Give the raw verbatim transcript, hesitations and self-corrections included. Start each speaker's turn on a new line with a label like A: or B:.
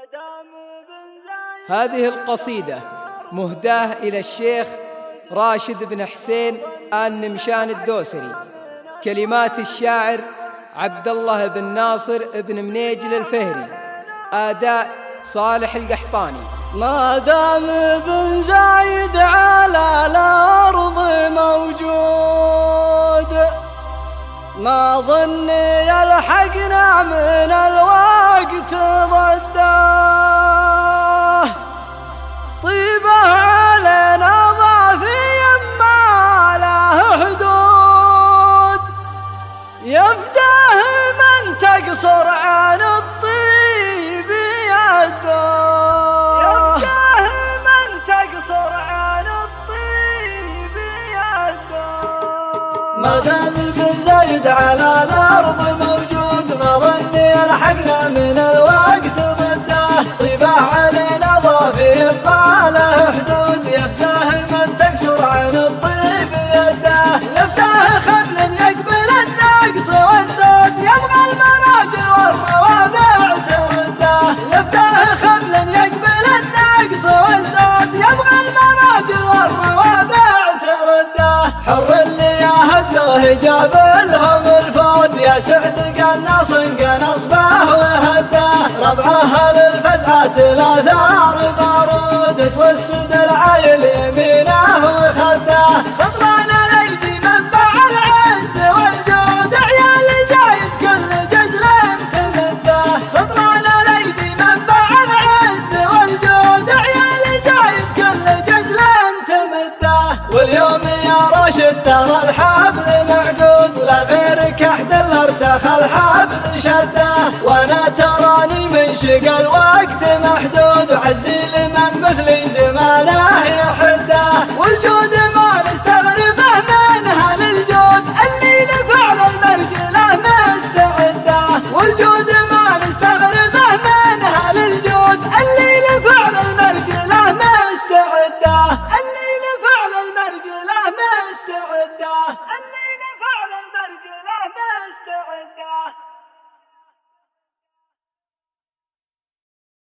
A: هذه القصيدة مهداة إلى الشيخ راشد بن حسين آل نمشان الدوسري، كلمات الشاعر عبد الله بن ناصر بن منيجل الفهري، أداء صالح القحطاني.
B: ما دام بن زايد على الأرض موجود، ما ظني يلحقنا من الوقت ضده، طيبه علينا ضافي ما له حدود، يفداه من تقصر عن الطيب يده، يفداه من تقصر عن الطيب يده. ما دام بن زايد على الأرض موجود، ما ظني يلحقنا من الوقت ضده، طيبه علينا ضافي ما له حدود، يفداه من تقصر عن الطيب يده، يفداه خبل يقبل النقص والزود، يبغى المراجل والروابع ترده، يفداه خبل يقبل النقص والزود، يبغى المراجل والروابع ترده. حر اللي يهدوه جاب لهم الفود، يا سعد قناص قنص به وهداه، ربعه للفزعة الآثار بارود، توسد العيل يمينه وخداه، خطران الايدي منبع العز والجود، عيال زايد كل جزل تمده، خطران الايدي منبع العز والجود، عيال زايد كل جزل تمده. واليوم يا راشد ترى الحبل معقود، لا غيرك احد الا ارتخى الحبل شده، وانا تراني من شقى الوقت محدود.